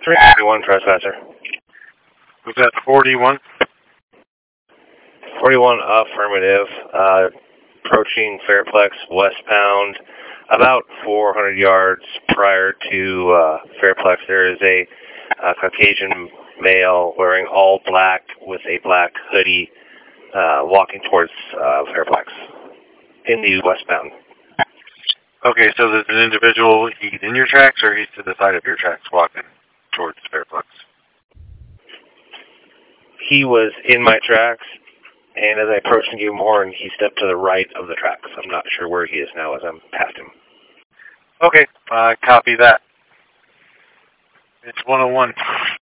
341 trespasser. Was that 41? 41 affirmative. Approaching Fairplex westbound about 400 yards prior to Fairplex. There is a Caucasian male wearing all black with a black hoodie walking towards Fairplex in the westbound. Okay, so there's an individual, he's in your tracks or he's to the side of your tracks walking towards Fairplex? He was in my tracks, and as I approached and gave him a horn, he stepped to the right of the tracks. I'm not sure where he is now as I'm past him. Okay, copy that. It's 101.